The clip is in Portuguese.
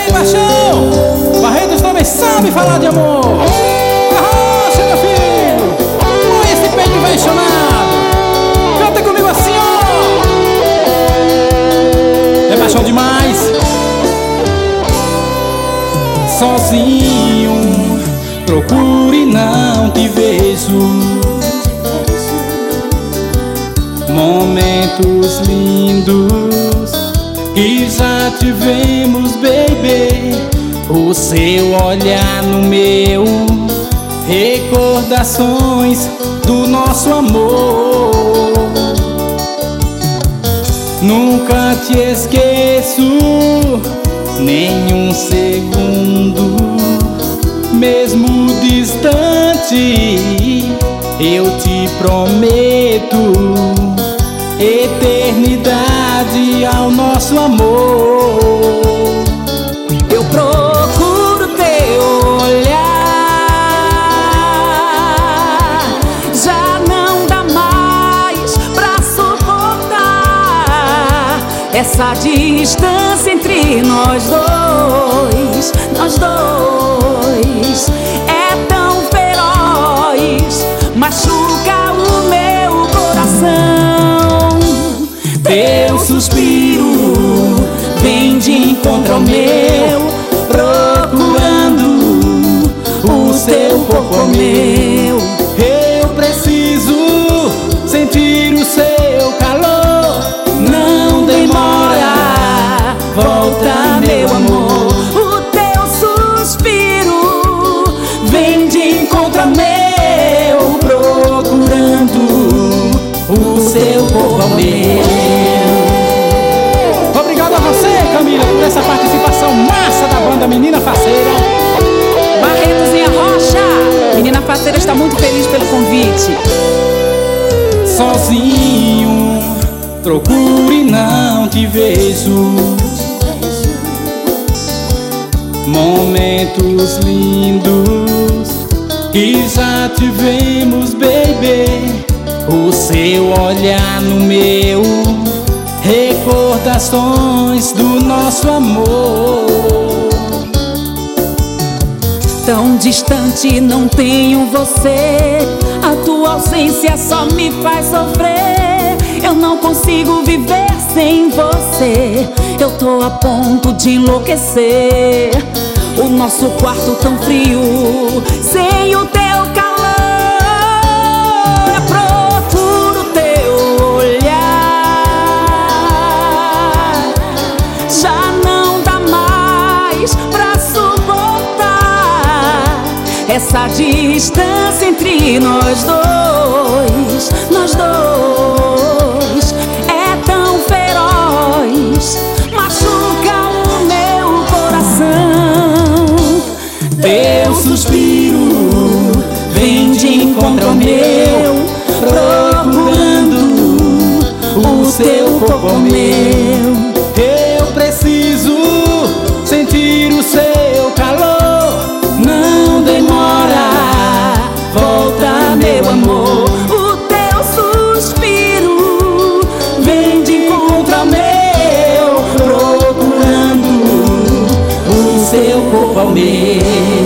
aí, Baixão? Barretos também sabe falar de amor. Arrocha, meu filho, põe esse peito apaixonado. Canta comigo assim, ó. É Baixão demais. Sozinho, procuro e não te vejo. Momentos lindos que já tivemos, baby. O seu olhar no meu, recordações do nosso amor. Nunca te esqueço, nem um segundo. Mesmo distante, eu te prometo eternidade ao nosso amor. Eu procuro teu olhar, já não dá mais pra suportar essa distância entre nós dois. Nós dois é tão feroz, machuca o meu coração. Teu suspiro vem de encontro ao meu, procurando o seu corpo ao meu. Eu preciso sentir o seu calor. Não demora, volta, meu amor. O teu suspiro vem de encontro ao meu, procurando o seu corpo ao meu. Obrigado a você, Camila, por essa participação massa da banda Menina Faceira. Barretos e Arrocha, Menina Faceira está muito feliz pelo convite. Sozinho, procuro e não te vejo. Momentos lindos que já tivemos, baby. O seu olhar no meu, recordações do nosso amor. Tão distante não tenho você, a tua ausência só me faz sofrer. Eu não consigo viver sem você, eu tô a ponto de enlouquecer. O nosso quarto tão frio, sem o teu calor. Eu procuro teu olhar, já não dá mais pra suportar essa distância entre nós dois. Nós dois é tão feroz, machuca o meu coração. Teu suspiro vem de encontro ao meu, procurando o seu corpo ao meu. Eu preciso sentir o seu calor. Não demora, volta, meu amor. O teu suspiro Vem de encontro ao meu, procurando o seu corpo ao meu.